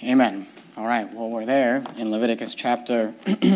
Amen. All right. Well, we're there in Leviticus chapter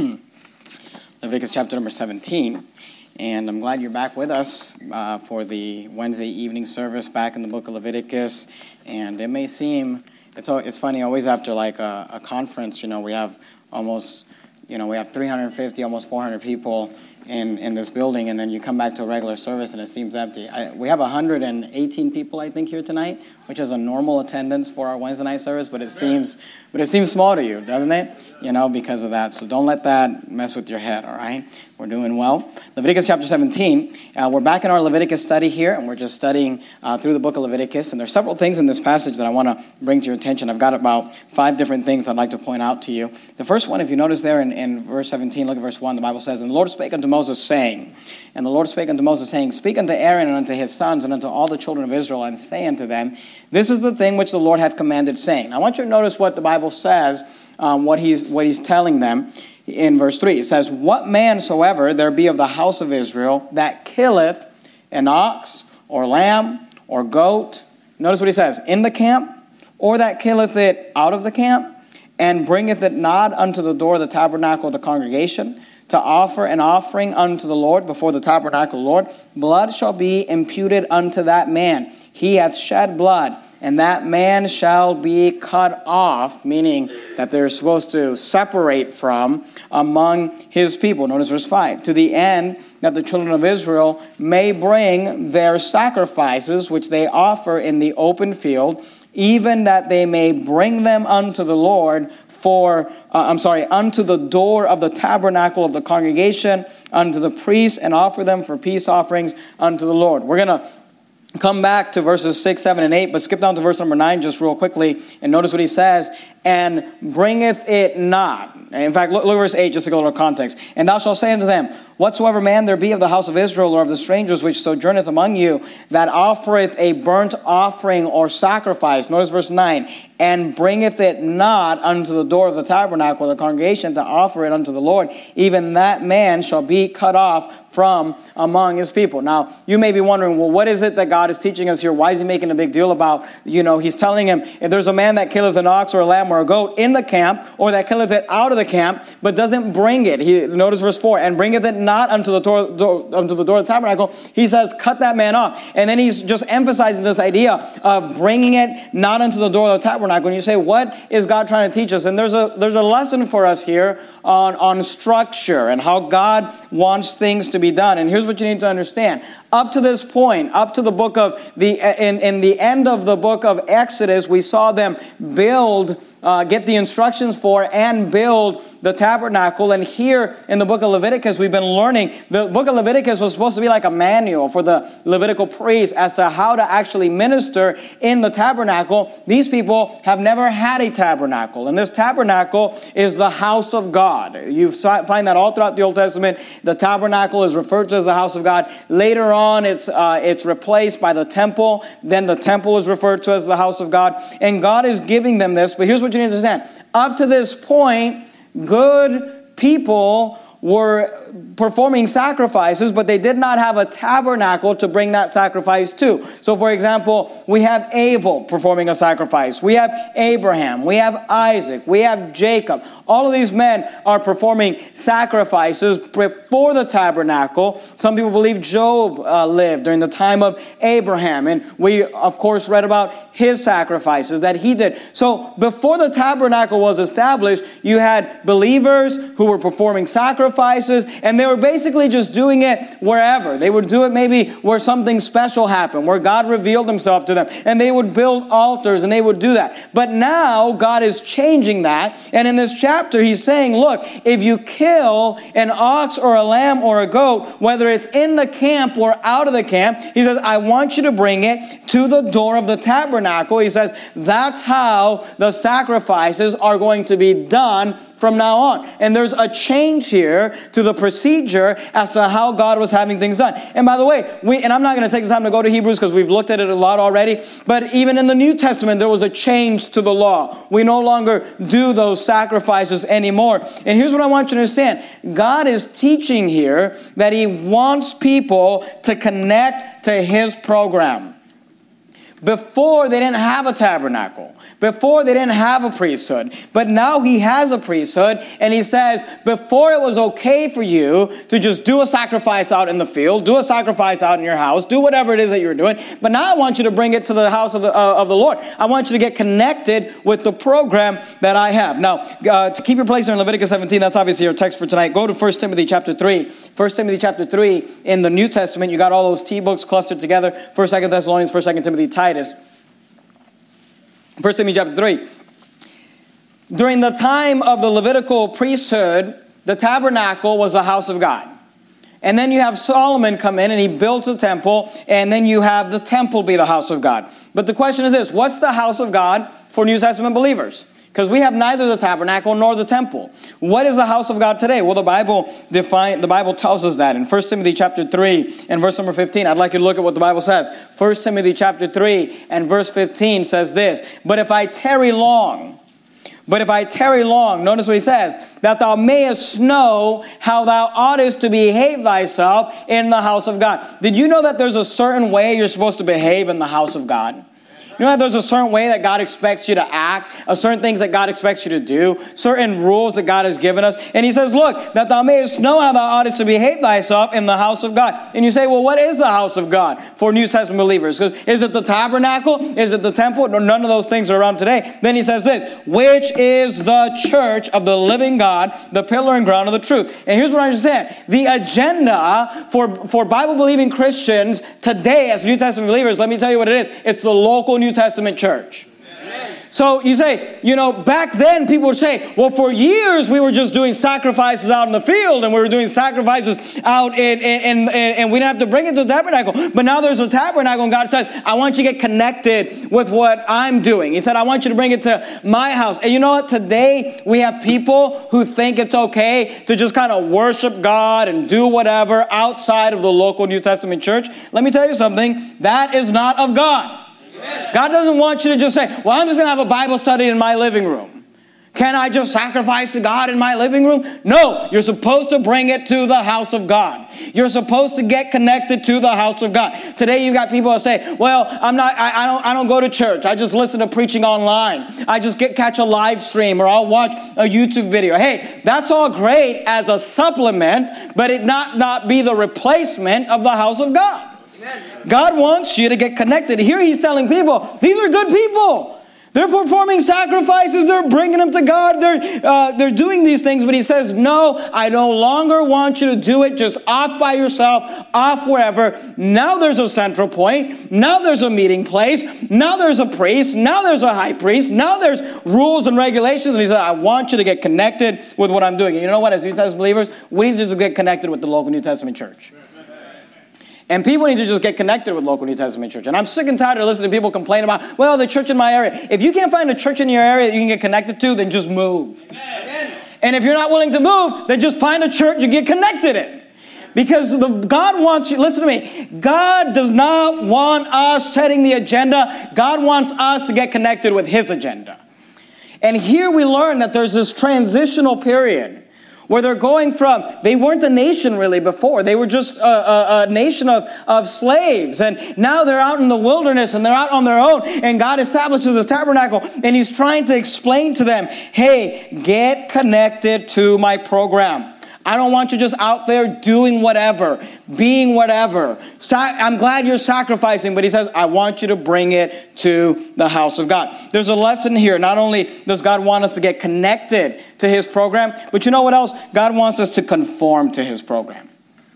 number 17, and I'm glad you're back with us for the Wednesday evening service back in the book of Leviticus. And it may seem it's funny. Always after like a conference, we have almost 350, almost 400 people in this building, and then you come back to a regular service and it seems empty. We have 118 people, I think, here tonight, which is a normal attendance for our Wednesday night service, but it seems small to you, doesn't it? Because of that. So don't let that mess with your head, all right? We're doing well. Leviticus chapter 17. We're back in our Leviticus study here, and we're just studying through the book of Leviticus. And there's several things in this passage that I want to bring to your attention. I've got about 5 different things I'd like to point out to you. The first one, if you notice there in verse 17, look at verse 1, the Bible says, "And the Lord spake unto Moses, saying," and the Lord spake unto Moses, saying, "Speak unto Aaron and unto his sons and unto all the children of Israel, and say unto them, This is the thing which the Lord hath commanded, saying." Now, I want you to notice what the Bible says, what he's telling them. In verse 3, it says, "What man soever there be of the house of Israel that killeth an ox or lamb or goat," notice what he says, "in the camp, or that killeth it out of the camp, and bringeth it not unto the door of the tabernacle of the congregation, to offer an offering unto the Lord before the tabernacle of the Lord, blood shall be imputed unto that man. He hath shed blood, and that man shall be cut off," meaning that they're supposed to separate from among his people. Notice verse 5, "To the end that the children of Israel may bring their sacrifices, which they offer in the open field, even that they may bring them unto the Lord unto the door of the tabernacle of the congregation, unto the priests, and offer them for peace offerings unto the Lord." We're going to come back to verses 6, 7, and 8, but skip down to verse number 9 just real quickly, and notice what he says, "And bringeth it not." In fact, look at verse 8, just to go a little context. "And thou shalt say unto them, Whatsoever man there be of the house of Israel, or of the strangers which sojourneth among you, that offereth a burnt offering or sacrifice," notice verse 9, "and bringeth it not unto the door of the tabernacle of the congregation to offer it unto the Lord, even that man shall be cut off from among his people." Now, you may be wondering, well, what is it that God is teaching us here? Why is he making a big deal about, he's telling him, if there's a man that killeth an ox or a lamb or a goat in the camp, or that killeth it out of the camp, but doesn't bring it. Notice verse 4, "and bringeth it not unto the door of the tabernacle," he says, cut that man off. And then he's just emphasizing this idea of bringing it not unto the door of the tabernacle. And you say, what is God trying to teach us? And there's a lesson for us here on structure and how God wants things to be done. And here's what you need to understand. Up to this point, up to the book of in the end of the book of Exodus, we saw them get the instructions for and build the tabernacle. And here in the book of Leviticus, we've been learning. The book of Leviticus was supposed to be like a manual for the Levitical priests as to how to actually minister in the tabernacle. These people have never had a tabernacle. And this tabernacle is the house of God. You find that all throughout the Old Testament. The tabernacle is referred to as the house of God. Later on, it's replaced by the temple. Then the temple is referred to as the house of God. And God is giving them this. But here's what you need to understand. Up to this point, good people were performing sacrifices, but they did not have a tabernacle to bring that sacrifice to. So, for example, we have Abel performing a sacrifice. We have Abraham. We have Isaac. We have Jacob. All of these men are performing sacrifices before the tabernacle. Some people believe Job lived during the time of Abraham. And we, of course, read about his sacrifices that he did. So, before the tabernacle was established, you had believers who were performing sacrifices, and they were basically just doing it wherever. They would do it maybe where something special happened, where God revealed himself to them, and they would build altars, and they would do that. But now God is changing that, and in this chapter he's saying, look, if you kill an ox or a lamb or a goat, whether it's in the camp or out of the camp, he says, I want you to bring it to the door of the tabernacle. He says, that's how the sacrifices are going to be done from now on. And there's a change here to the procedure as to how God was having things done. And by the way, and I'm not going to take the time to go to Hebrews because we've looked at it a lot already, but even in the New Testament, there was a change to the law. We no longer do those sacrifices anymore. And here's what I want you to understand. God is teaching here that he wants people to connect to his program. Before, they didn't have a tabernacle. Before, they didn't have a priesthood. But now he has a priesthood, and he says, before it was okay for you to just do a sacrifice out in the field, do a sacrifice out in your house, do whatever it is that you're doing. But now I want you to bring it to the house of the Lord. I want you to get connected with the program that I have. Now, to keep your place there in Leviticus 17, that's obviously your text for tonight. Go to 1 Timothy chapter 3. 1 Timothy chapter 3 in the New Testament. You got all those T-books clustered together. 1st, 2nd Thessalonians, 1st, 2nd Timothy, Titus. 1 Timothy chapter 3. During the time of the Levitical priesthood, the tabernacle was the house of God. And then you have Solomon come in and he builds a temple, and then you have the temple be the house of God. But the question is this: what's the house of God for New Testament believers? Because we have neither the tabernacle nor the temple. What is the house of God today? Well, the Bible tells us that in 1 Timothy chapter 3 and verse number 15. I'd like you to look at what the Bible says. 1 Timothy chapter 3 and verse 15 says this: But if I tarry long, notice what he says, that thou mayest know how thou oughtest to behave thyself in the house of God. Did you know that there's a certain way you're supposed to behave in the house of God? You know that there's a certain way that God expects you to act, certain things that God expects you to do, certain rules that God has given us. And he says, look, that thou mayest know how thou oughtest to behave thyself in the house of God. And you say, well, what is the house of God for New Testament believers? Is it the tabernacle? Is it the temple? No, none of those things are around today. Then he says this: which is the church of the living God, the pillar and ground of the truth. And here's what I understand. The agenda for Bible-believing Christians today as New Testament believers, let me tell you what it is. It's the local New Testament church. Amen. So you say, back then people would say, well, for years we were just doing sacrifices out in the field, and we were doing sacrifices out and we didn't have to bring it to the tabernacle. But now there's a tabernacle, and God says, I want you to get connected with what I'm doing. He said, I want you to bring it to my house. And you know what? Today we have people who think it's okay to just kind of worship God and do whatever outside of the local New Testament church. Let me tell you something. That is not of God. God doesn't want you to just say, well, I'm just going to have a Bible study in my living room. Can I just sacrifice to God in my living room? No, you're supposed to bring it to the house of God. You're supposed to get connected to the house of God. Today you've got people that say, well, I don't go to church. I just listen to preaching online. I just catch a live stream, or I'll watch a YouTube video. Hey, that's all great as a supplement, but it not be the replacement of the house of God. God wants you to get connected. Here he's telling people, these are good people. They're performing sacrifices. They're bringing them to God. They're doing these things. But he says, no, I no longer want you to do it just off by yourself, off wherever. Now there's a central point. Now there's a meeting place. Now there's a priest. Now there's a high priest. Now there's rules and regulations. And he said, I want you to get connected with what I'm doing. And you know what? As New Testament believers, we need to just get connected with the local New Testament church. And people need to just get connected with local New Testament church. And I'm sick and tired of listening to people complain about, well, the church in my area. If you can't find a church in your area that you can get connected to, then just move. Amen. And if you're not willing to move, then just find a church you get connected in. Because God wants you, listen to me, God does not want us setting the agenda. God wants us to get connected with his agenda. And here we learn that there's this transitional period where they're going from, they weren't a nation really before. They were just a nation of slaves. And now they're out in the wilderness and they're out on their own. And God establishes this tabernacle. And he's trying to explain to them, hey, get connected to my program. I don't want you just out there doing whatever, being whatever. I'm glad you're sacrificing, but he says, I want you to bring it to the house of God. There's a lesson here. Not only does God want us to get connected to his program, but you know what else? God wants us to conform to his program.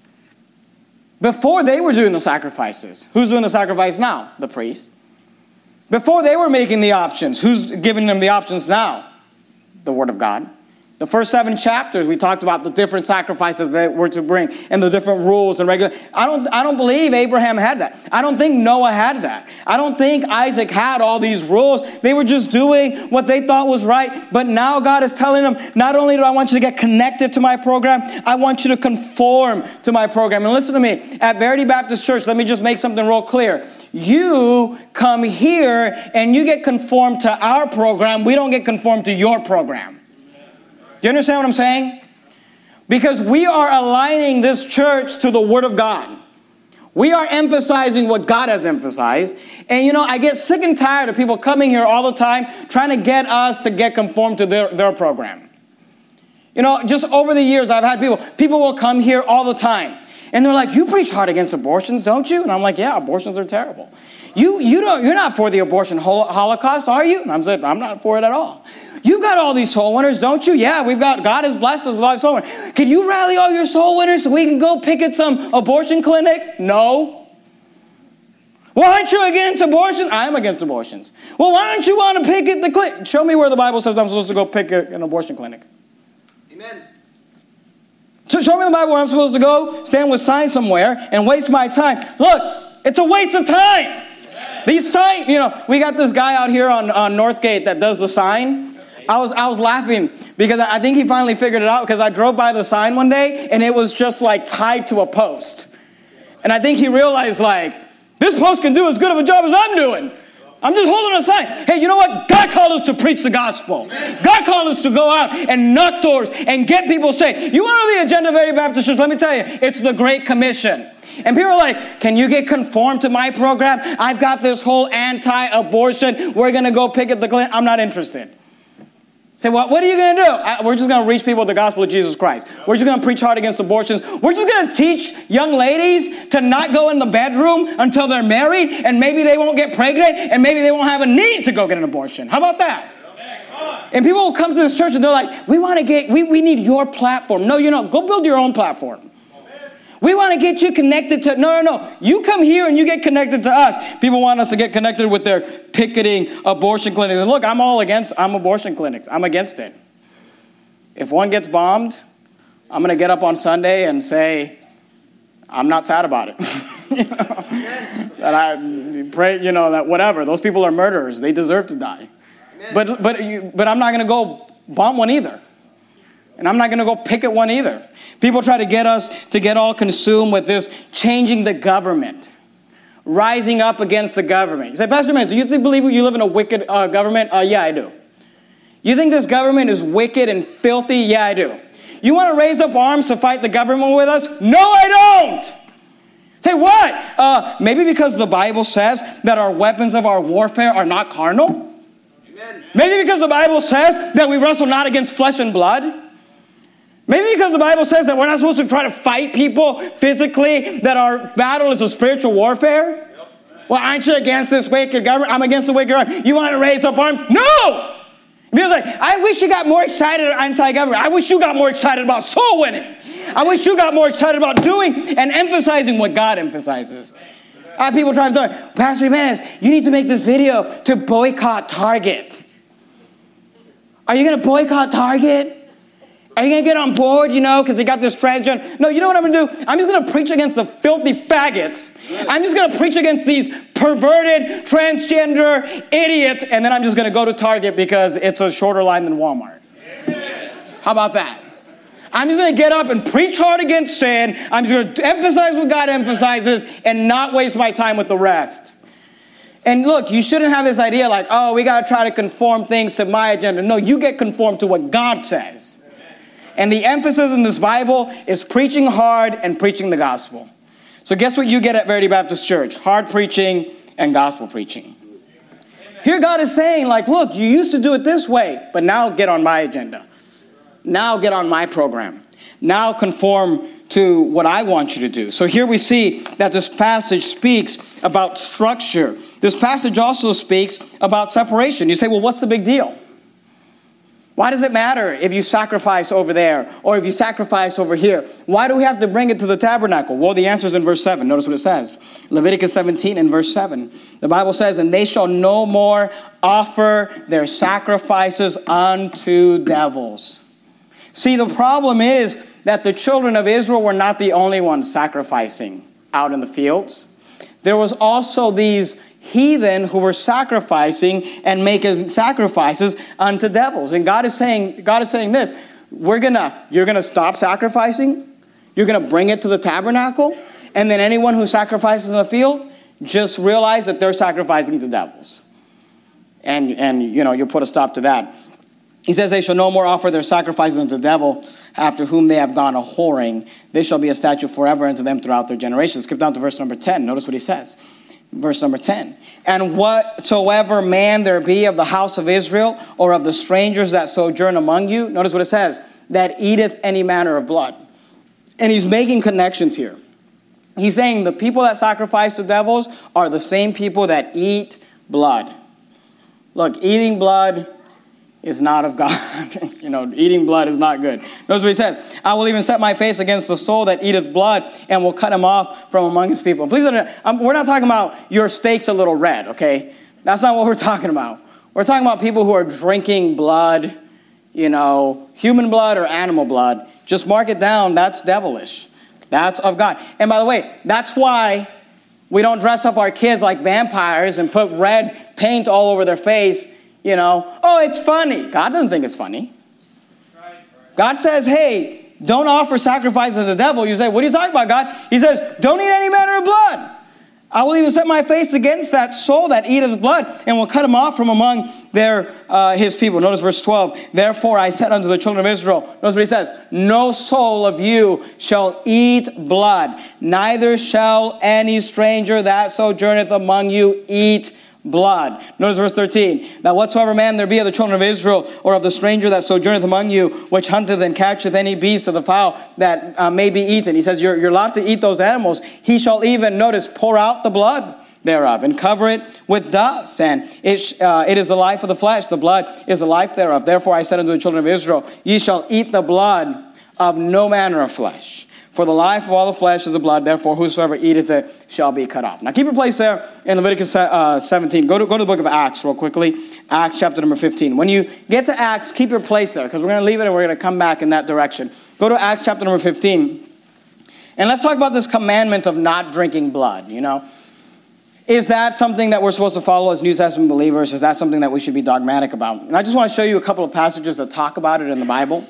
Before they were doing the sacrifices, who's doing the sacrifice now? The priest. Before they were making the options, who's giving them the options now? The Word of God. The first 7 chapters, we talked about the different sacrifices that were to bring and the different rules and regulations. I don't believe Abraham had that. I don't think Noah had that. I don't think Isaac had all these rules. They were just doing what they thought was right. But now God is telling them, not only do I want you to get connected to my program, I want you to conform to my program. And listen to me, at Verity Baptist Church, let me just make something real clear. You come here and you get conformed to our program. We don't get conformed to your program. Do you understand what I'm saying? Because we are aligning this church to the Word of God. We are emphasizing what God has emphasized. And, I get sick and tired of people coming here all the time trying to get us to get conformed to their program. Just over the years, I've had people will come here all the time. And they're like, you preach hard against abortions, don't you? And I'm like, yeah, abortions are terrible. You're not for the abortion holocaust, are you? And I'm saying, I'm not for it at all. You got all these soul winners, don't you? Yeah, God has blessed us with all these soul winners. Can you rally all your soul winners so we can go picket some abortion clinic? No. Well, aren't you against abortion? I am against abortions. Well, why don't you want to picket the clinic? Show me where the Bible says I'm supposed to go picket an abortion clinic. Amen. So show me the Bible where I'm supposed to go, stand with signs somewhere, and waste my time. Look, it's a waste of time. These signs, we got this guy out here on Northgate that does the sign. I was laughing because I think he finally figured it out because I drove by the sign one day and it was just like tied to a post. And I think he realized this post can do as good of a job as I'm doing. I'm just holding a sign. Hey, you know what? God called us to preach the gospel. God called us to go out and knock doors and get people saved. You want to know the agenda of Very Baptist Church? Let me tell you, it's the Great Commission. And people are like, can you get conformed to my program? I've got this whole anti-abortion. We're going to go picket the clinic. I'm not interested. Say, what are you going to do? We're just going to reach people with the gospel of Jesus Christ. We're just going to preach hard against abortions. We're just going to teach young ladies to not go in the bedroom until they're married, and maybe they won't get pregnant, and maybe they won't have a need to go get an abortion. How about that? And people will come to this church and they're like, we need your platform. No, go build your own platform. We want to get you connected to, no. You come here and you get connected to us. People want us to get connected with their picketing abortion clinics. And look, I'm abortion clinics. I'm against it. If one gets bombed, I'm going to get up on Sunday and say, I'm not sad about it. That I pray, that whatever. Those people are murderers. They deserve to die. But I'm not going to go bomb one either. And I'm not going to go picket one either. People try to get us to get all consumed with this changing the government, rising up against the government. You say, Pastor Mans, do you believe you live in a wicked government? Yeah, I do. You think this government is wicked and filthy? Yeah, I do. You want to raise up arms to fight the government with us? No, I don't. Say, what? Maybe because the Bible says that our weapons of our warfare are not carnal? Amen. Maybe because the Bible says that we wrestle not against flesh and blood? Maybe because the Bible says that we're not supposed to try to fight people physically, that our battle is a spiritual warfare? Yep. Well, aren't you against this wicked government? I'm against the wicked government. You want to raise up arms? No! People's like, I wish you got more excited about anti-government. I wish you got more excited about soul winning. I wish you got more excited about doing and emphasizing what God emphasizes. I have people trying to tell me, Pastor Jimenez, you need to make this video to boycott Target. Are you going to boycott Target? Are you going to get on board, because they got this transgender? No, you know what I'm going to do? I'm just going to preach against the filthy faggots. I'm just going to preach against these perverted, transgender idiots, and then I'm just going to go to Target because it's a shorter line than Walmart. Amen. How about that? I'm just going to get up and preach hard against sin. I'm just going to emphasize what God emphasizes and not waste my time with the rest. And look, you shouldn't have this idea like, we got to try to conform things to my agenda. No, you get conformed to what God says. And the emphasis in this Bible is preaching hard and preaching the gospel. So guess what you get at Verity Baptist Church? Hard preaching and gospel preaching. Here God is saying, look, you used to do it this way, but now get on my agenda. Now get on my program. Now conform to what I want you to do. So here we see that this passage speaks about structure. This passage also speaks about separation. You say, well, what's the big deal? Why does it matter if you sacrifice over there or if you sacrifice over here? Why do we have to bring it to the tabernacle? Well, the answer is in verse 7. Notice what it says. Leviticus 17 and verse 7. The Bible says, and they shall no more offer their sacrifices unto devils. See, the problem is that the children of Israel were not the only ones sacrificing out in the fields. There was also these heathen who were sacrificing and making sacrifices unto devils. And God is saying this, you're going to stop sacrificing. You're going to bring it to the tabernacle. And then anyone who sacrifices in the field, just realize that they're sacrificing to devils. And you'll put a stop to that. He says, they shall no more offer their sacrifices unto the devil, after whom they have gone a-whoring. This shall be a statute forever unto them throughout their generations. Skip down to verse number 10. Notice what he says. Verse number 10. And whatsoever man there be of the house of Israel, or of the strangers that sojourn among you, notice what it says, that eateth any manner of blood. And he's making connections here. He's saying the people that sacrifice to devils are the same people that eat blood. Look, eating blood is not of God. Eating blood is not good. Notice what he says. I will even set my face against the soul that eateth blood, and will cut him off from among his people. Please understand, we're not talking about your steak's a little red, okay? That's not what we're talking about. We're talking about people who are drinking blood, human blood or animal blood. Just mark it down. That's devilish. That's of God. And by the way, that's why we don't dress up our kids like vampires and put red paint all over their face. It's funny. God doesn't think it's funny. God says, hey, don't offer sacrifice to the devil. You say, what are you talking about, God? He says, don't eat any manner of blood. I will even set my face against that soul that eateth blood, and will cut him off from among his people. Notice verse 12. Therefore I said unto the children of Israel, notice what he says, no soul of you shall eat blood, neither shall any stranger that sojourneth among you eat blood. Notice verse 13. That whatsoever man there be of the children of Israel, or of the stranger that sojourneth among you, which hunteth and catcheth any beast of the fowl that may be eaten. He says you're allowed to eat those animals. He shall even, notice, pour out the blood thereof, and cover it with dust. And it is the life of the flesh. The blood is the life thereof. Therefore I said unto the children of Israel, ye shall eat the blood of no manner of flesh. For the life of all the flesh is the blood, therefore whosoever eateth it shall be cut off. Now keep your place there in Leviticus 17. Go to the book of Acts real quickly. Acts chapter number 15. When you get to Acts, keep your place there, because we're going to leave it and we're going to come back in that direction. Go to Acts chapter number 15. And let's talk about this commandment of not drinking blood, Is that something that we're supposed to follow as New Testament believers? Is that something that we should be dogmatic about? And I just want to show you a couple of passages that talk about it in the Bible.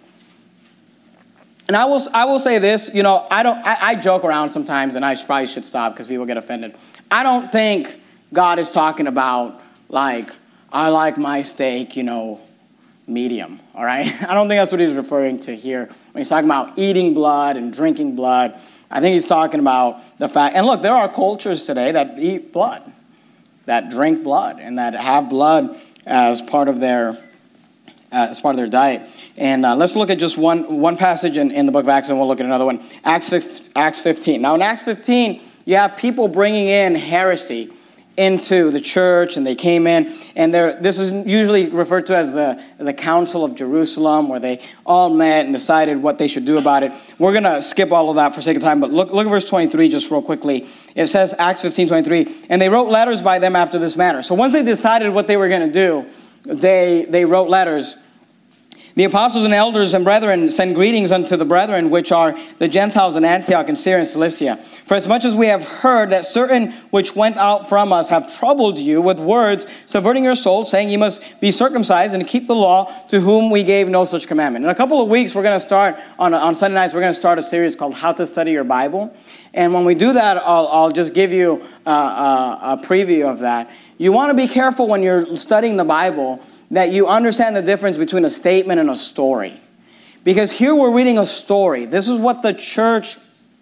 And I will say this, I joke around sometimes, and I probably should stop because people get offended. I don't think God is talking about, I like my steak, medium, all right? I don't think that's what he's referring to here when he's talking about eating blood and drinking blood. I think he's talking about the fact, and look, there are cultures today that eat blood, that drink blood, and that have blood as part of their diet. And let's look at just one passage in the book of Acts, and we'll look at another one. Acts 15. Now in Acts 15, you have people bringing in heresy into the church, and they came in, and this is usually referred to as the Council of Jerusalem, where they all met and decided what they should do about it. We're going to skip all of that for sake of time, but look at verse 23 just real quickly. It says, Acts 15:23, and they wrote letters by them after this manner. So once they decided what they were going to do, they wrote letters. The apostles and elders and brethren send greetings unto the brethren which are the Gentiles in Antioch and Syria and Cilicia. For as much as we have heard that certain which went out from us have troubled you with words, subverting your souls, saying you must be circumcised and keep the law, to whom we gave no such commandment. In a couple of weeks, we're going to start, on Sunday nights, we're going to start a series called How to Study Your Bible. And when we do that, I'll just give you a preview of that. You want to be careful when you're studying the Bible that you understand the difference between a statement and a story. Because here we're reading a story. This is what the church,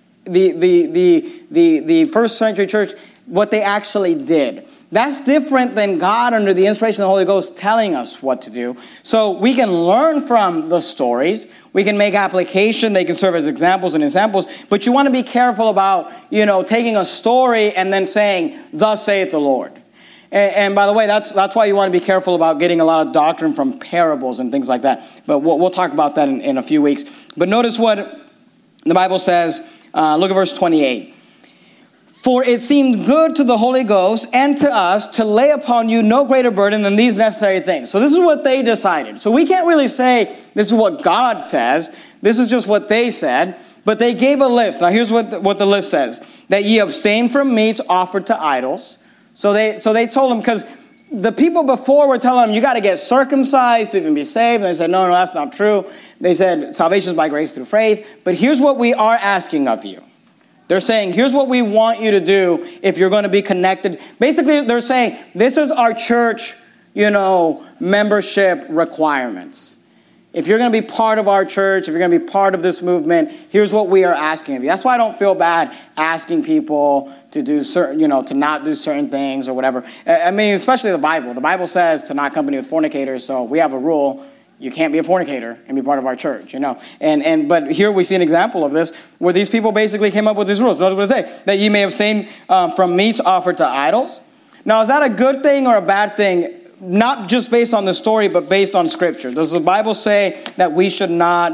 the first century church, what they actually did. That's different than God under the inspiration of the Holy Ghost telling us what to do. So we can learn from the stories. We can make application. They can serve as examples and examples. But you want to be careful about, taking a story and then saying, thus saith the Lord. And by the way, that's why you want to be careful about getting a lot of doctrine from parables and things like that. But we'll talk about that in a few weeks. But notice what the Bible says. Look at verse 28. For it seemed good to the Holy Ghost and to us to lay upon you no greater burden than these necessary things. So this is what they decided. So we can't really say this is what God says. This is just what they said. But they gave a list. Now here's what the list says. That ye abstain from meats offered to idols. So they told him, because the people before were telling him, you got to get circumcised to even be saved. And they said, no, that's not true. They said, salvation is by grace through faith. But here's what we are asking of you. They're saying, here's what we want you to do if you're going to be connected. Basically, they're saying, this is our church, membership requirements. If you're going to be part of our church, if you're going to be part of this movement, here's what we are asking of you. That's why I don't feel bad asking people to do certain, to not do certain things or whatever. I mean, especially the Bible. The Bible says to not company with fornicators, so we have a rule. You can't be a fornicator and be part of our church, But here we see an example of this where these people basically came up with these rules. Notice what it says, that ye may abstain from meats offered to idols. Now, is that a good thing or a bad thing? Not just based on the story, but based on Scripture. Does the Bible say that we should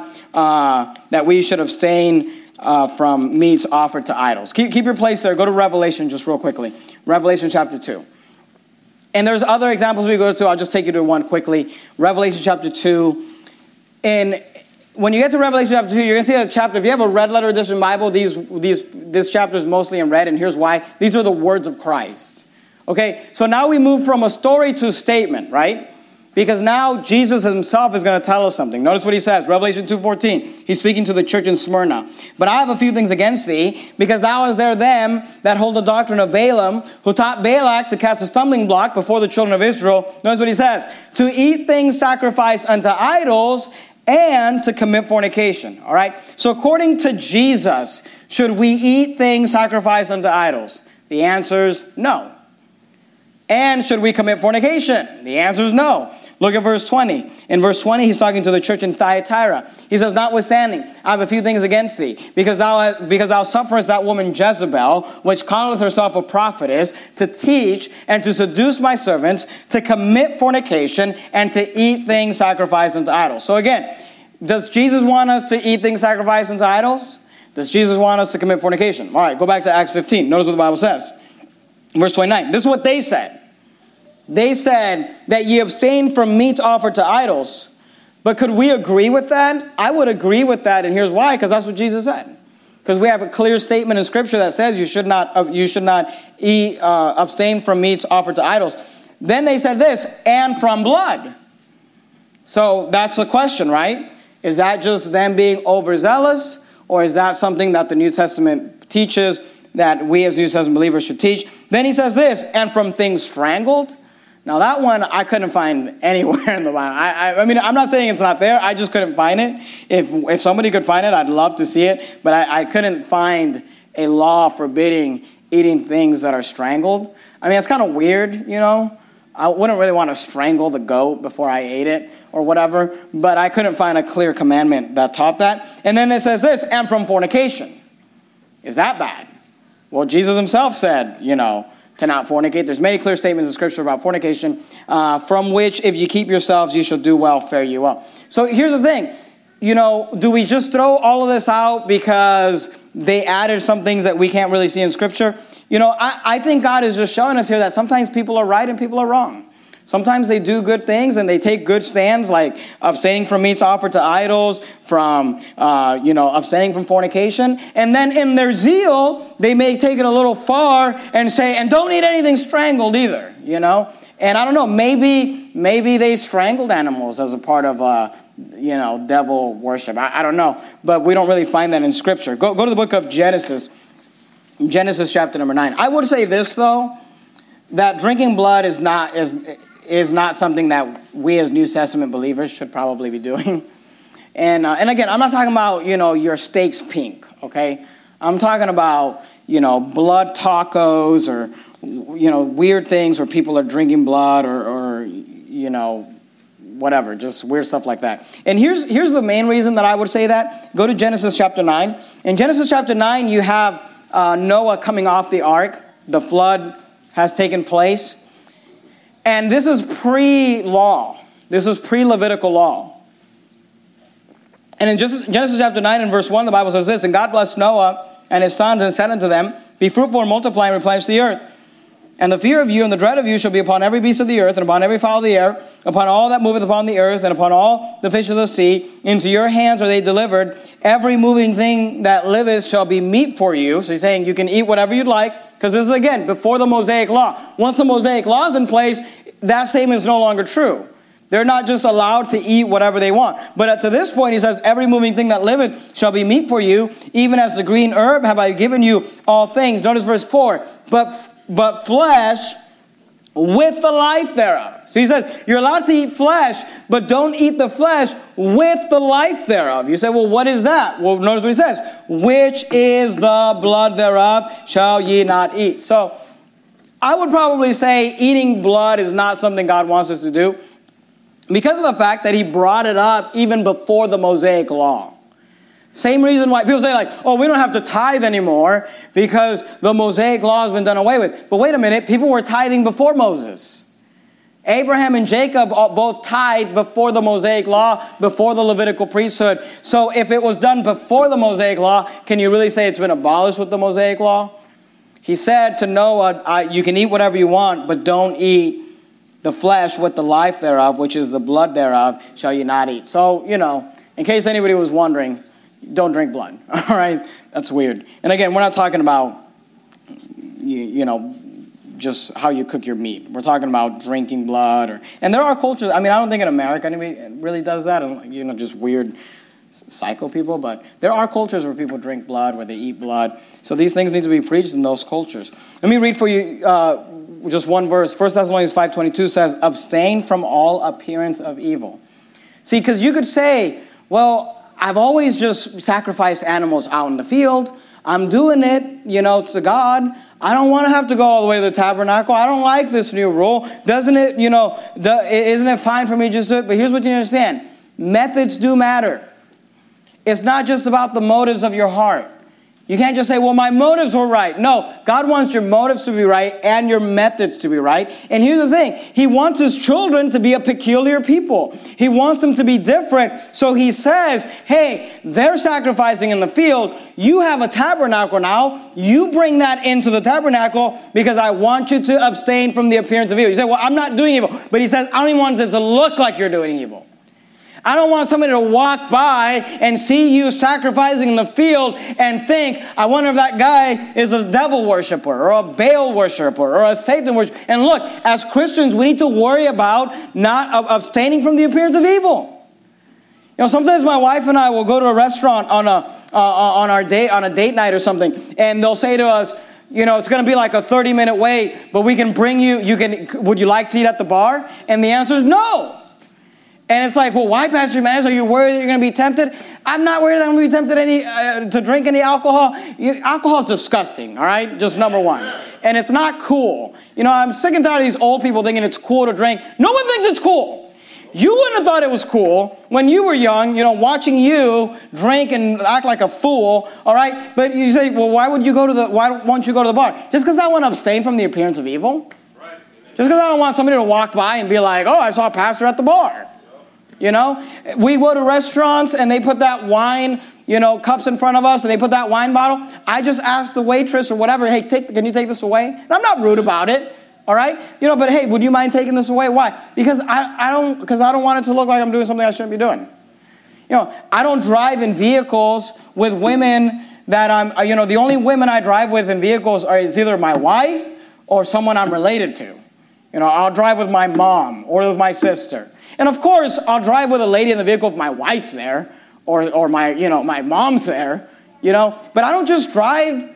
abstain from meats offered to idols? Keep your place there. Go to Revelation just real quickly. Revelation chapter 2. And there's other examples we go to. I'll just take you to one quickly. Revelation chapter 2. And when you get to Revelation chapter 2, you're going to see a chapter. If you have a red letter edition Bible, this chapter is mostly in red. And here's why. These are the words of Christ. Okay, so now we move from a story to a statement, right? Because now Jesus himself is going to tell us something. Notice what he says, Revelation 2:14. He's speaking to the church in Smyrna. But I have a few things against thee, because thou hast there them that hold the doctrine of Balaam, who taught Balak to cast a stumbling block before the children of Israel. Notice what he says, to eat things sacrificed unto idols and to commit fornication. All right, so according to Jesus, should we eat things sacrificed unto idols? The answer is no. And should we commit fornication? The answer is no. Look at verse 20. In verse 20, he's talking to the church in Thyatira. He says, notwithstanding, I have a few things against thee, because thou sufferest that woman Jezebel, which calleth herself a prophetess, to teach and to seduce my servants, to commit fornication, and to eat things sacrificed unto idols. So again, does Jesus want us to eat things sacrificed unto idols? Does Jesus want us to commit fornication? All right, go back to Acts 15. Notice what the Bible says. Verse 29. This is what they said. They said that ye abstain from meats offered to idols. But could we agree with that? I would agree with that, and here's why, because that's what Jesus said. Because we have a clear statement in Scripture that says you should not abstain from meats offered to idols. Then they said this, and from blood. So that's the question, right? Is that just them being overzealous, or is that something that the New Testament teaches that we as New Testament believers should teach? Then he says this, and from things strangled. Now that one I couldn't find anywhere in the Bible. I mean, I'm not saying it's not there. I just couldn't find it. If somebody could find it, I'd love to see it. But I couldn't find a law forbidding eating things that are strangled. I mean, it's kind of weird, I wouldn't really want to strangle the goat before I ate it or whatever. But I couldn't find a clear commandment that taught that. And then it says this, and from fornication. Is that bad? Well, Jesus himself said, to not fornicate. There's many clear statements in Scripture about fornication, from which if you keep yourselves, you shall do well, fare you well. So here's the thing. Do we just throw all of this out because they added some things that we can't really see in Scripture? I think God is just showing us here that sometimes people are right and people are wrong. Sometimes they do good things and they take good stands, like abstaining from meats offered to idols, from, abstaining from fornication. And then in their zeal, they may take it a little far and say, and don't eat anything strangled either, And I don't know, maybe they strangled animals as a part of, devil worship. I don't know. But we don't really find that in Scripture. Go to the book of Genesis. Genesis chapter number 9. I would say this, though, that drinking blood is not something that we as New Testament believers should probably be doing. And again, I'm not talking about, your steaks pink, okay? I'm talking about, blood tacos or, weird things where people are drinking blood or whatever, just weird stuff like that. And here's the main reason that I would say that. Go to Genesis chapter 9. In Genesis chapter 9, you have Noah coming off the ark. The flood has taken place. And this is pre-law. This is pre-Levitical law. And in Genesis chapter 9 and verse 1, the Bible says this, and God blessed Noah and his sons and said unto them, be fruitful and multiply and replenish the earth. And the fear of you and the dread of you shall be upon every beast of the earth and upon every fowl of the air, upon all that moveth upon the earth and upon all the fish of the sea. Into your hands are they delivered. Every moving thing that liveth shall be meat for you. So he's saying you can eat whatever you'd like. Because this is, again, before the Mosaic law. Once the Mosaic law is in place, that statement is no longer true. They're not just allowed to eat whatever they want. But to this point, he says, every moving thing that liveth shall be meat for you. Even as the green herb have I given you all things. Notice verse 4. But flesh with the life thereof. So he says, you're allowed to eat flesh, but don't eat the flesh with the life thereof. You say, well, what is that? Well, notice what he says. Which is the blood thereof shall ye not eat. So I would probably say eating blood is not something God wants us to do because of the fact that he brought it up even before the Mosaic law. Same reason why people say like, oh, we don't have to tithe anymore because the Mosaic law has been done away with. But wait a minute, people were tithing before Moses. Abraham and Jacob both tithed before the Mosaic law, before the Levitical priesthood. So if it was done before the Mosaic law, can you really say it's been abolished with the Mosaic law? He said to Noah, you can eat whatever you want, but don't eat the flesh with the life thereof, which is the blood thereof, shall you not eat. So, in case anybody was wondering, don't drink blood, all right? That's weird. And again, we're not talking about, just how you cook your meat. We're talking about drinking blood. And there are cultures, I don't think in America anybody really does that, just weird psycho people, but there are cultures where people drink blood, where they eat blood. So these things need to be preached in those cultures. Let me read for you just one verse. 1 Thessalonians 5:22 says, abstain from all appearance of evil. See, because you could say, well, I've always just sacrificed animals out in the field. I'm doing it, to God. I don't want to have to go all the way to the tabernacle. I don't like this new rule. Doesn't it, isn't it fine for me to just do it? But here's what you understand. Methods do matter. It's not just about the motives of your heart. You can't just say, well, my motives were right. No, God wants your motives to be right and your methods to be right. And here's the thing. He wants his children to be a peculiar people. He wants them to be different. So he says, hey, they're sacrificing in the field. You have a tabernacle now. You bring that into the tabernacle because I want you to abstain from the appearance of evil. You say, well, I'm not doing evil. But he says, I don't even want it to look like you're doing evil. I don't want somebody to walk by and see you sacrificing in the field and think, I wonder if that guy is a devil worshiper or a Baal worshiper or a Satan worshiper. And look, as Christians, we need to worry about not abstaining from the appearance of evil. Sometimes my wife and I will go to a restaurant on a date night or something, and they'll say to us, it's going to be like a 30-minute wait, but we can bring would you like to eat at the bar? And the answer is no. And it's like, well, why, Pastor Jimenez? Are you worried that you're going to be tempted? I'm not worried that I'm going to be tempted to drink any alcohol. Alcohol is disgusting, all right? Just number one. And it's not cool. I'm sick and tired of these old people thinking it's cool to drink. No one thinks it's cool. You wouldn't have thought it was cool when you were young, watching you drink and act like a fool, all right? But you say, well, why won't you go to the bar? Just because I want to abstain from the appearance of evil? Right. Just because I don't want somebody to walk by and be like, oh, I saw a pastor at the bar. We go to restaurants and they put that wine, cups in front of us and they put that wine bottle. I just ask the waitress or whatever, hey, can you take this away? And I'm not rude about it, all right? But hey, would you mind taking this away? Why? Because I don't want it to look like I'm doing something I shouldn't be doing. I don't drive in vehicles with women that the only women I drive with in vehicles is either my wife or someone I'm related to. I'll drive with my mom or with my sister. And of course, I'll drive with a lady in the vehicle if my wife's there or my mom's there, But I don't just drive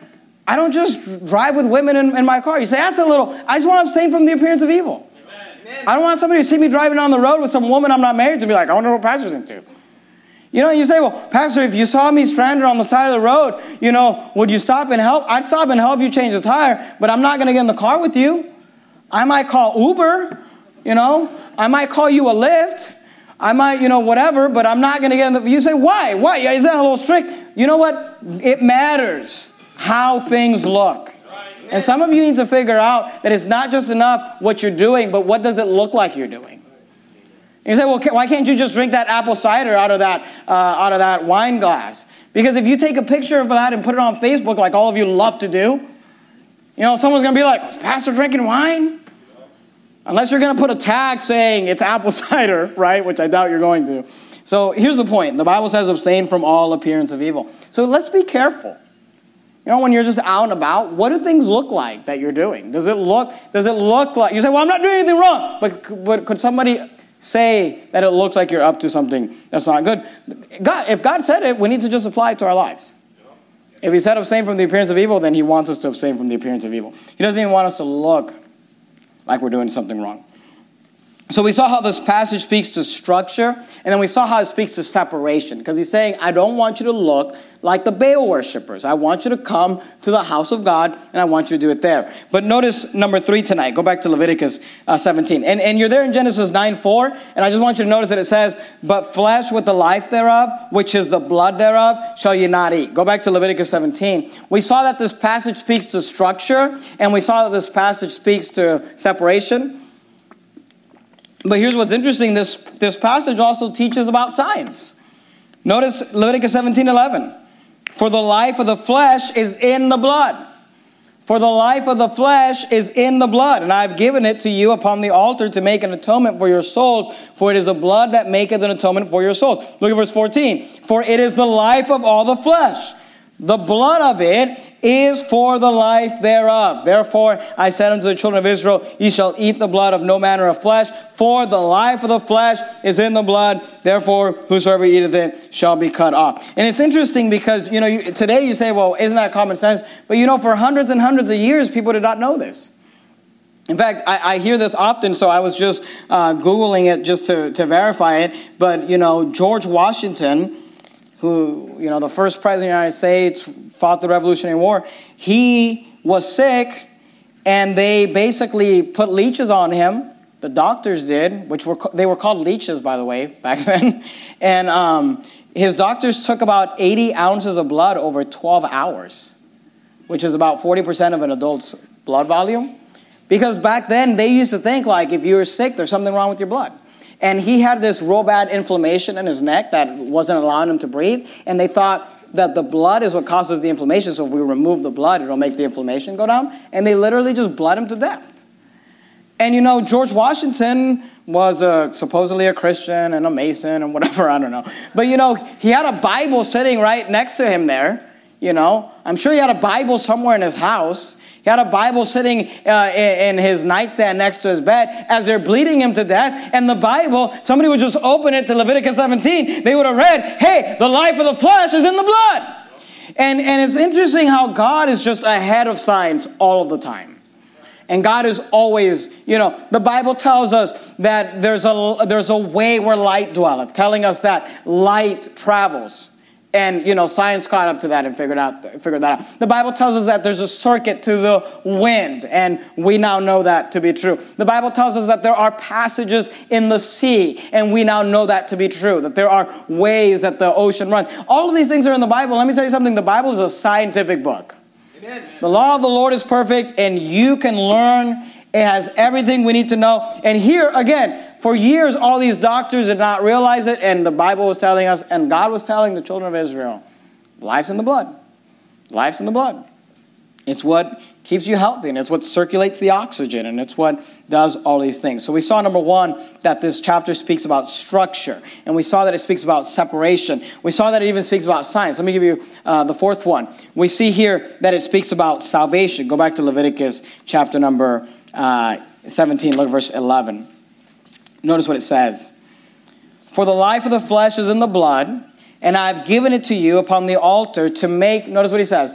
with women in my car. You say, I just want to abstain from the appearance of evil. Amen. I don't want somebody to see me driving down the road with some woman I'm not married to be like, I wonder what pastor's into. You say, well, Pastor, if you saw me stranded on the side of the road, would you stop and help? I'd stop and help you change the tire, but I'm not going to get in the car with you. I might call Uber, I might call you a Lyft. I might, whatever, but I'm not going to get in the... You say, why? Why? Is that a little strict? You know what? It matters how things look. And some of you need to figure out that it's not just enough what you're doing, but what does it look like you're doing? And you say, well, why can't you just drink that apple cider out of that wine glass? Because if you take a picture of that and put it on Facebook like all of you love to do, someone's going to be like, is Pastor drinking wine? Unless you're going to put a tag saying it's apple cider, right? Which I doubt you're going to. So here's the point. The Bible says abstain from all appearance of evil. So let's be careful. When you're just out and about, what do things look like that you're doing? Does it look like... You say, well, I'm not doing anything wrong. But could somebody say that it looks like you're up to something that's not good? If God said it, we need to just apply it to our lives. If he said abstain from the appearance of evil, then he wants us to abstain from the appearance of evil. He doesn't even want us to look like we're doing something wrong. So we saw how this passage speaks to structure, and then we saw how it speaks to separation. Because he's saying, I don't want you to look like the Baal worshipers. I want you to come to the house of God, and I want you to do it there. But notice number 3 tonight. Go back to Leviticus 17. And you're there in Genesis 9:4, and I just want you to notice that it says, but flesh with the life thereof, which is the blood thereof, shall ye not eat. Go back to Leviticus 17. We saw that this passage speaks to structure, and we saw that this passage speaks to separation. But here's what's interesting. This passage also teaches about science. Notice Leviticus 17:11. For the life of the flesh is in the blood. For the life of the flesh is in the blood. And I have given it to you upon the altar to make an atonement for your souls. For it is the blood that maketh an atonement for your souls. Look at verse 14. For it is the life of all the flesh. The blood of it is for the life thereof. Therefore, I said unto the children of Israel, ye shall eat the blood of no manner of flesh, for the life of the flesh is in the blood. Therefore, whosoever eateth it shall be cut off. And it's interesting because, today you say, well, isn't that common sense? But for hundreds and hundreds of years, people did not know this. In fact, I hear this often, so I was just Googling it just to verify it. But, George Washington, who, the first president of the United States, fought the Revolutionary War, he was sick, and they basically put leeches on him. The doctors did, they were called leeches, by the way, back then. And his doctors took about 80 ounces of blood over 12 hours, which is about 40% of an adult's blood volume. Because back then, they used to think, if you were sick, there's something wrong with your blood. And he had this real bad inflammation in his neck that wasn't allowing him to breathe. And they thought that the blood is what causes the inflammation. So if we remove the blood, it'll make the inflammation go down. And they literally just bled him to death. And George Washington was supposedly a Christian and a Mason and whatever, I don't know. But he had a Bible sitting right next to him there. I'm sure he had a Bible somewhere in his house. He had a Bible sitting in his nightstand next to his bed as they're bleeding him to death. And the Bible, somebody would just open it to Leviticus 17. They would have read, hey, the life of the flesh is in the blood. And it's interesting how God is just ahead of science all of the time. And God is always, the Bible tells us that there's a way where light dwelleth, telling us that light travels. And, science caught up to that and figured that out. The Bible tells us that there's a circuit to the wind, and we now know that to be true. The Bible tells us that there are passages in the sea, and we now know that to be true, that there are ways that the ocean runs. All of these things are in the Bible. Let me tell you something. The Bible is a scientific book. Amen. The law of the Lord is perfect, and you can learn. It has everything we need to know. And here, again, for years, all these doctors did not realize it, and the Bible was telling us, and God was telling the children of Israel, life's in the blood. Life's in the blood. It's what keeps you healthy, and it's what circulates the oxygen, and it's what does all these things. So we saw, number one, that this chapter speaks about structure, and we saw that it speaks about separation. We saw that it even speaks about science. Let me give you the fourth one. We see here that it speaks about salvation. Go back to Leviticus chapter number 17, look at verse 11. Notice what it says. For the life of the flesh is in the blood, and I've given it to you upon the altar to make, notice what he says,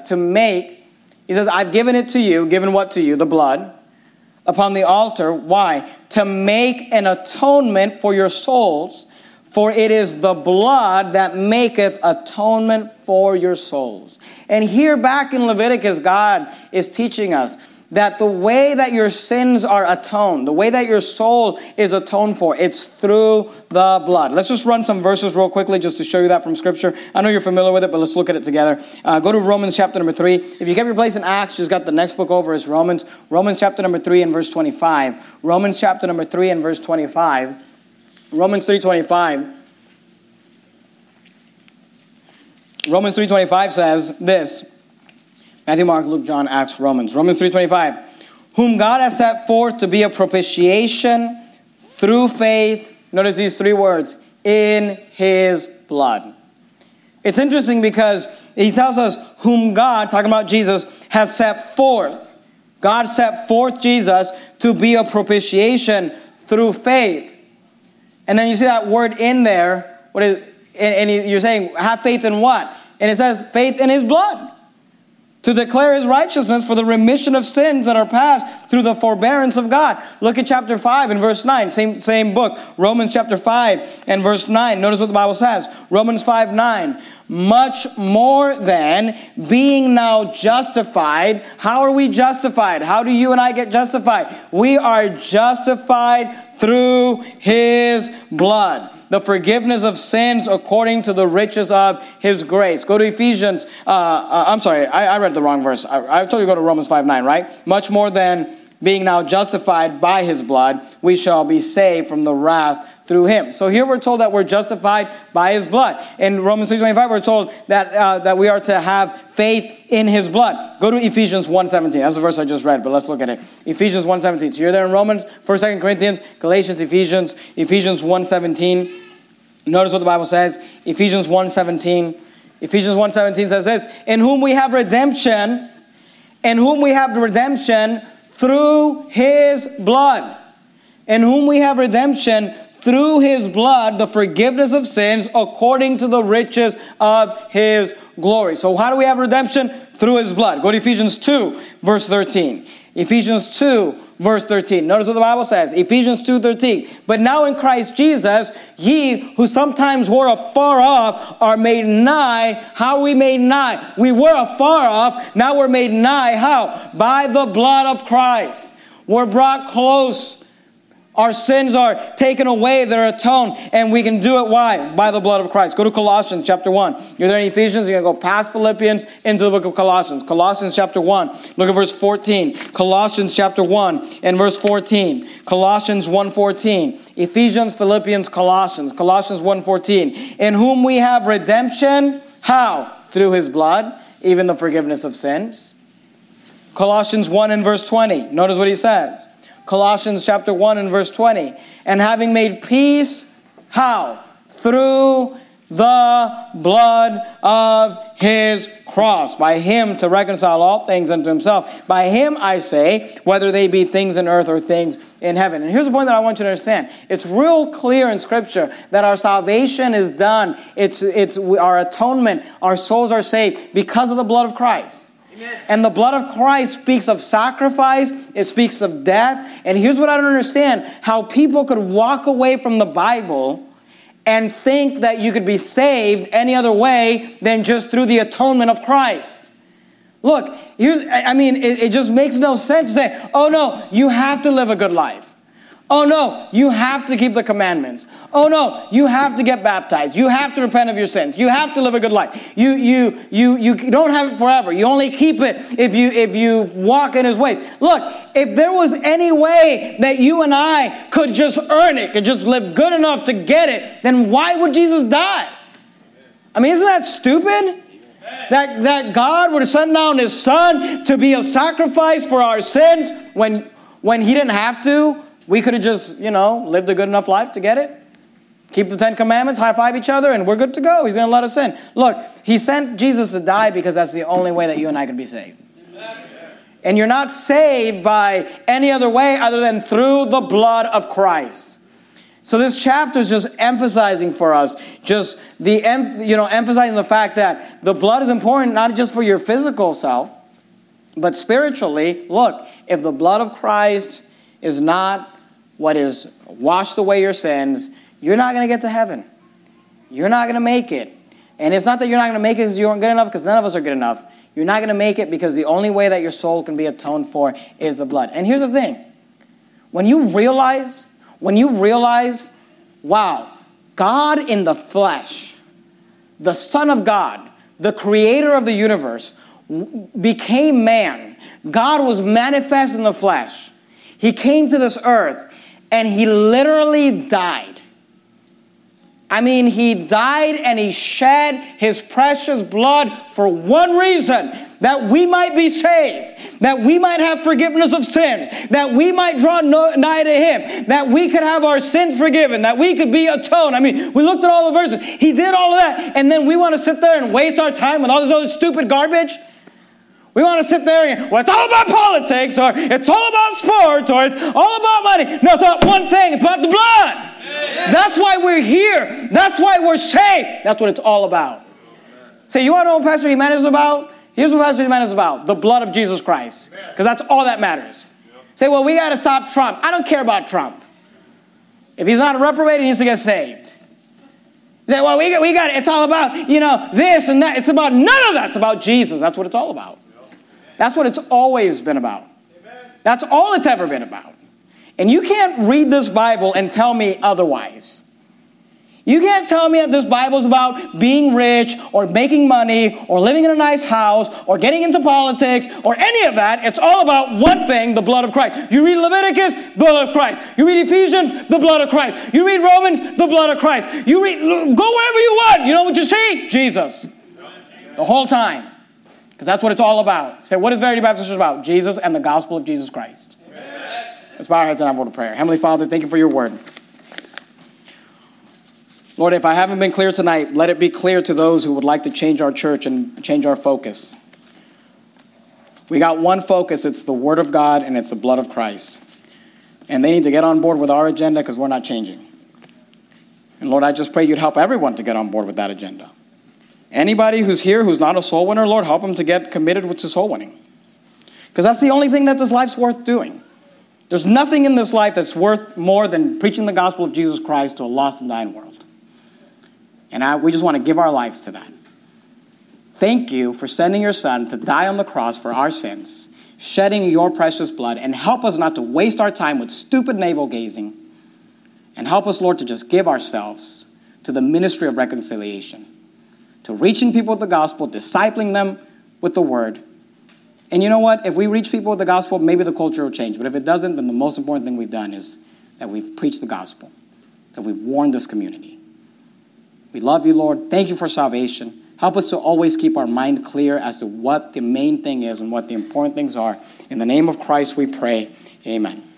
he says, I've given it to you, given what to you? The blood. Upon the altar, why? To make an atonement for your souls, for it is the blood that maketh atonement for your souls. And here back in Leviticus, God is teaching us that the way that your sins are atoned, the way that your soul is atoned for, it's through the blood. Let's just run some verses real quickly just to show you that from Scripture. I know you're familiar with it, but let's look at it together. Go to Romans chapter number 3. If you kept your place in Acts, just got the next book over is Romans. Romans chapter number 3 and verse 25. Romans chapter number 3 and verse 25. Romans 3:25. Romans 3:25 says this. Matthew, Mark, Luke, John, Acts, Romans. Romans 3:25. Whom God has set forth to be a propitiation through faith. Notice these three words. In his blood. It's interesting because he tells us whom God, talking about Jesus, has set forth. God set forth Jesus to be a propitiation through faith. And then you see that word in there. What is? And you're saying, have faith in what? And it says faith in his blood. to declare his righteousness for the remission of sins that are past through the forbearance of God. Look at chapter 5 and verse 9. Same book. Romans chapter 5 and verse 9. Notice what the Bible says. Romans 5:9. Much more than being now justified. How are we justified? How do you and I get justified? We are justified through his blood. The forgiveness of sins according to the riches of his grace. Go to Ephesians. I'm sorry, I read the wrong verse. I told you to go to Romans 5:9, right? Much more than being now justified by his blood, we shall be saved from the wrath through him. So here we're told that we're justified by his blood. In Romans 3:25, we're told that we are to have faith in his blood. Go to Ephesians 1:17. That's the verse I just read, but let's look at it. Ephesians 1:17. So you're there in Romans, 1st, 2nd Corinthians, Galatians, Ephesians 1:17. Notice what the Bible says. Ephesians 1:17. Ephesians 1:17 says this, in whom we have redemption through his blood. In whom we have redemption through his blood, the forgiveness of sins according to the riches of his glory. So how do we have redemption? Through his blood. Go to Ephesians 2, verse 13. Ephesians 2, verse 13. Notice what the Bible says. Ephesians 2:13. But now in Christ Jesus, ye who sometimes were afar off are made nigh. How are we made nigh? We were afar off. Now we're made nigh. How? By the blood of Christ. We're brought close. Our sins are taken away, they're atoned, and we can do it. Why? By the blood of Christ. Go to Colossians chapter 1. You're there in Ephesians, you're going to go past Philippians into the book of Colossians. Colossians chapter 1. Look at verse 14. Colossians chapter 1 and verse 14. Colossians 1:14. Ephesians, Philippians, Colossians. Colossians 1:14. In whom we have redemption. How? Through his blood, even the forgiveness of sins. Colossians 1 and verse 20. Notice what he says. Colossians chapter 1 and verse 20. And having made peace, how? Through the blood of his cross. By him to reconcile all things unto himself. By him, I say, whether they be things in earth or things in heaven. And here's the point that I want you to understand. It's real clear in Scripture that our salvation is done. It's our atonement. Our souls are saved because of the blood of Christ. Amen. And the blood of Christ speaks of sacrifice. It speaks of death. And here's what I don't understand. How people could walk away from the Bible and think that you could be saved any other way than just through the atonement of Christ. Look, it just makes no sense to say, oh no, you have to live a good life. Oh no, you have to keep the commandments. Oh no, you have to get baptized. You have to repent of your sins. You have to live a good life. You don't have it forever. You only keep it if you walk in his ways. Look, if there was any way that you and I could just earn it, could just live good enough to get it, then why would Jesus die? I mean, isn't that stupid? That God would send down his son to be a sacrifice for our sins when he didn't have to. We could have just, lived a good enough life to get it. Keep the 10 Commandments, high-five each other, and we're good to go. He's going to let us in. Look, he sent Jesus to die because that's the only way that you and I can be saved. And you're not saved by any other way other than through the blood of Christ. So this chapter is just emphasizing for us, emphasizing the fact that the blood is important not just for your physical self, but spiritually. Look, if the blood of Christ is not what is washed away your sins, you're not going to get to heaven. You're not going to make it. And it's not that you're not going to make it because you aren't good enough, because none of us are good enough. You're not going to make it because the only way that your soul can be atoned for is the blood. And here's the thing. When you realize, wow, God in the flesh, the Son of God, the creator of the universe, became man. God was manifest in the flesh. He came to this earth and he literally died. I mean, he died and he shed his precious blood for one reason, that we might be saved, that we might have forgiveness of sin, that we might draw nigh to him, that we could have our sins forgiven, that we could be atoned. I mean, we looked at all the verses. He did all of that, and then we want to sit there and waste our time with all this other stupid garbage? We want to sit there and, it's all about politics, or it's all about sports, or it's all about money. No, it's not one thing. It's about the blood. Amen. That's why we're here. That's why we're saved. That's what it's all about. So you want to know what Pastor Jimenez is about? Here's what Pastor Human is about. The blood of Jesus Christ. Because that's all that matters. Say, well, we got to stop Trump. I don't care about Trump. If he's not a reprobate, he needs to get saved. Say, well, we got it's all about, this and that. It's about none of that. It's about Jesus. That's what it's all about. That's what it's always been about. That's all it's ever been about. And you can't read this Bible and tell me otherwise. You can't tell me that this Bible is about being rich or making money or living in a nice house or getting into politics or any of that. It's all about one thing, the blood of Christ. You read Leviticus, blood of Christ. You read Ephesians, the blood of Christ. You read Romans, the blood of Christ. Go wherever you want. You know what you see? Jesus. The whole time. Because that's what it's all about. Say, what is Verity Baptist Church about? Jesus and the gospel of Jesus Christ. Let's bow our heads and have a word of prayer. Heavenly Father, thank you for your word. Lord, if I haven't been clear tonight, let it be clear to those who would like to change our church and change our focus. We got one focus. It's the Word of God and it's the blood of Christ. And they need to get on board with our agenda because we're not changing. And Lord, I just pray you'd help everyone to get on board with that agenda. Anybody who's here who's not a soul winner, Lord, help them to get committed to soul winning. Because that's the only thing that this life's worth doing. There's nothing in this life that's worth more than preaching the gospel of Jesus Christ to a lost and dying world. And we just want to give our lives to that. Thank you for sending your son to die on the cross for our sins, shedding your precious blood, and help us not to waste our time with stupid navel gazing. And help us, Lord, to just give ourselves to the ministry of reconciliation, to reaching people with the gospel, discipling them with the word. And you know what? If we reach people with the gospel, maybe the culture will change. But if it doesn't, then the most important thing we've done is that we've preached the gospel, that we've warned this community. We love you, Lord. Thank you for salvation. Help us to always keep our mind clear as to what the main thing is and what the important things are. In the name of Christ we pray. Amen.